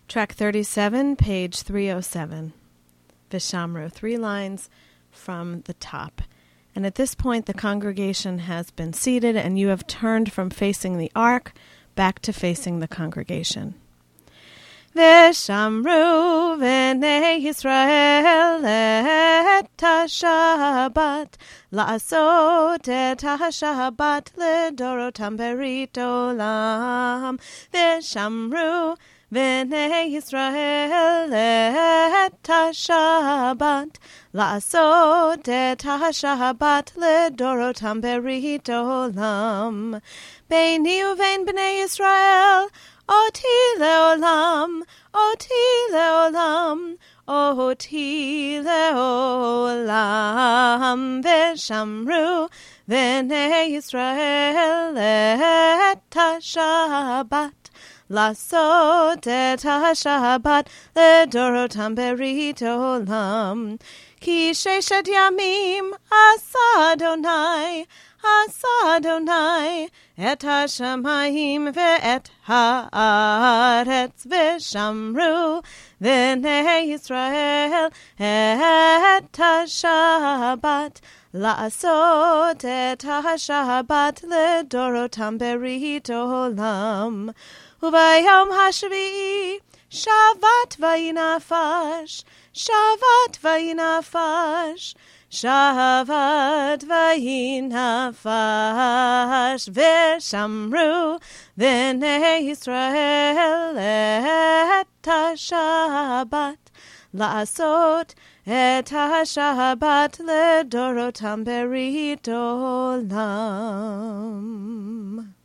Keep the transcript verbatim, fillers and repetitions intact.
Track thirty-seven, page three oh seven. Vishamru, three lines from the top. And at this point, the congregation has been seated, and you have turned from facing the ark back to facing the congregation. Vishamru v'nei Yisrael et ha-Shabbat la'asot et ha-Shabbat ledorotam berit olam. Vishamru v'nei Yisrael et ha-Shabbat la'asot et ha-Shabbat ledorotam berit olam. Beini uvein b'nei Yisrael Oti leolam, oti leolam, oti leolam. Veshamru v'nei Yisrael et ha-Shabbat lasot et ha-Shabbat ledorotam berit olam. Ki sheshet yamim asa Adonai, asa Adonai, et ha-shamayim ve'et ha'aretz v'shamru v'nei Yisrael et ha-Shabbat la'asot et ha-Shabbat ledorotam berit olam. Uvayom hashvi'i shavat vayinafash, shavat vayinafash, Shavat vayinafash v'shamru v'nei Yisrael et ha-Shabbat la'asot et ha-Shabbat ledorotam berit olam.